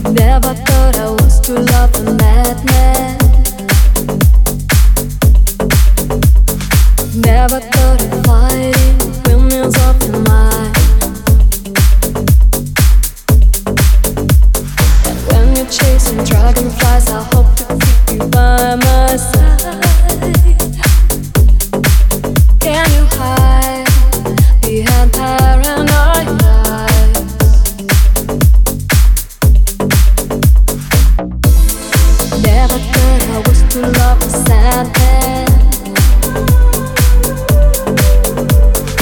Never thought I was to love a madman. Never thought of fighting windmills of your mind. And when you're chasing dragonflies, I hope to keep you by my side.